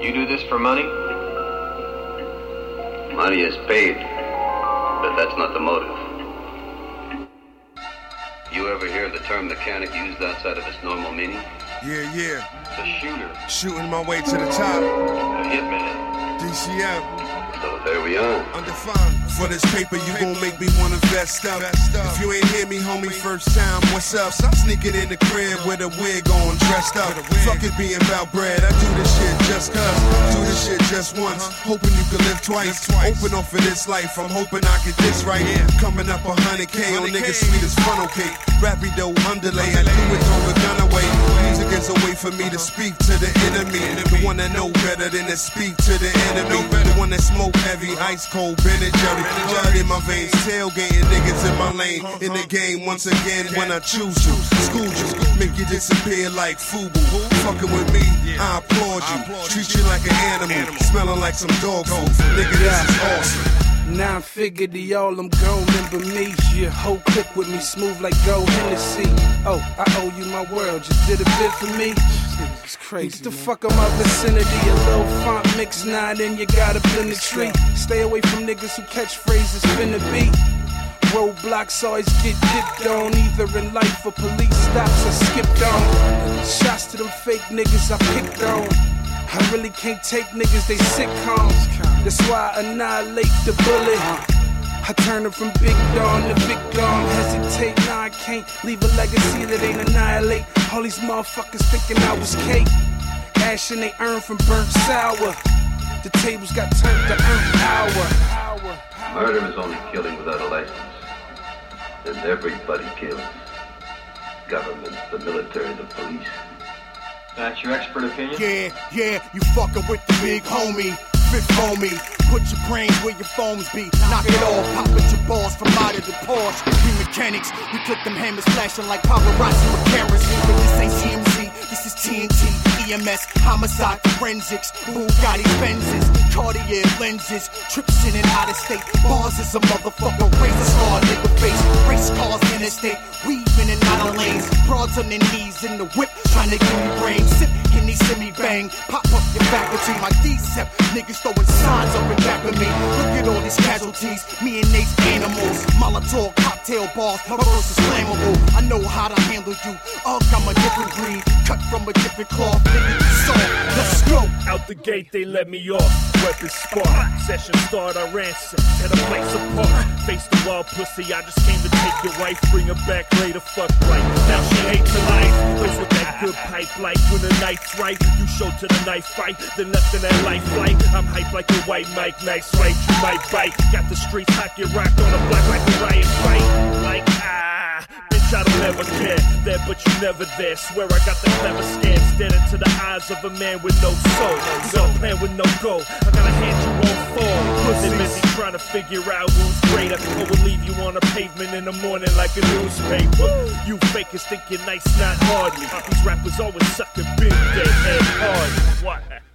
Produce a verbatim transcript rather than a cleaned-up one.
You do this for money? Money is paid, but that's not the motive. You ever hear the term mechanic used outside of its normal meaning? Yeah, yeah. It's a shooter. Shooting my way to the top. A hitman. D C M. So there we are. Undefined. For this paper, you gon' make me wanna vest up. If you ain't hear me, homie, first time, what's up? Sneaking in the crib with a wig on, dressed up. Fuck it being about bread. I do this shit just cuz. Do this shit just once. Hoping you can live twice. Open up for this life. I'm hoping I get this right. Coming up a hundred K on niggas sweet as funnel cake. Rapido underlay. I do it, throw the gun away. Music is a way for me to speak to the enemy. The one that know better than to speak to the enemy. The one that smoke heavy, ice cold, Ben and Jerry. Blood in my veins, tailgating niggas in my lane. In the game once again when I choose you. School you, make you disappear like Fubu. Fucking with me, I applaud you. Treat you like an animal, smelling like some dog food. Nigga, this is awesome. Nine figure to y'all, I'm gon' remember me. Yeah, whole clip with me, smooth like Gold Hennessy. Oh, I owe you my world, just did a bit for me. It's crazy. Get the man. Fuck on my vicinity, a little font mix nine, and you gotta blend the tree. Stay away from niggas who catch phrases, finna be. Roadblocks always get dipped on, either in life or police stops I skipped on. Shots to them fake niggas I picked on. I really can't take niggas, they sitcoms. That's why I annihilate the bullet. I turn them from Big Dawn to Big Dawn. Hesitate, nah, I can't leave a legacy that ain't annihilate. All these motherfuckers thinking I was cake. Ash and they earn from burnt sour. The tables got turned to earn power. Murder is only killing without a license. And everybody kills. Government, the military, the police. That's your expert opinion? Yeah, yeah, you fucking with the big homie. Fifth homie, put your brains where your phones be. Knock it off, pop at your balls from out of the Porsche. We mechanics, we click them hammers flashing like paparazzi with cameras. But this ain't C M Z, this is T N T. E M S, homicide, forensics, Bugatti Benzes, Cartier lenses, trips in and out of state. Bars is a motherfucker, razor saw nigga face. Race cars interstate, weaving and out of lanes. Broads on their knees in the whip, trying to give me brains. Sip, Henny, semi bang, pop up your faculty. My D-Sep, niggas throwing signs up in back of me. Look at all these casualties, me and Nate's animals. Molotov, cocktail bars, my verse is flammable. I know how to handle you, ugh, I'm a different breed. Cut from a different cloth, nigga, so let's go. Out the gate, they let me off. Weapons spark, session start, I ransom. Tear the place apart. Face the wall, pussy. I just came to take your wife, bring her back later. Fuck right. Now she hates her life. Plays with that good pipe, like when the knife's right. You show to the knife fight, then left in that life flight. I'm hype like a white Mike, nice right. You might bite. Got the streets hot, get rocked on a block like a riot fight. Like ah. I don't ever care, there but you never there. Swear I got the clever scan, staring into the eyes of a man with no soul. You got a plan with no goal, I gotta hand you on fall. They're busy trying to figure out who's greater, or will leave you on the pavement in the morning like a newspaper. You fakers think you're nice, not hardly. These rappers always sucking big, dead head hard. What?